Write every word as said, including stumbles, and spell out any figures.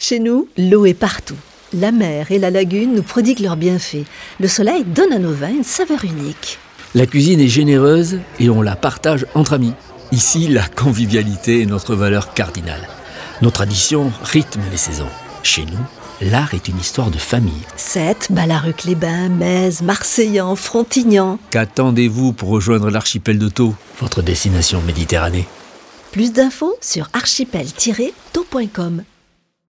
Chez nous, l'eau est partout. La mer et la lagune nous prodiguent leurs bienfaits. Le soleil donne à nos vins une saveur unique. La cuisine est généreuse et on la partage entre amis. Ici, la convivialité est notre valeur cardinale. Nos traditions rythment les saisons. Chez nous, l'art est une histoire de famille. Sète, Ballaruc-les-Bains, Metz, Marseillan, Frontignan. Qu'attendez-vous pour rejoindre l'archipel de Thau, votre destination Méditerranée ? Plus d'infos sur archipel tiret thau point com.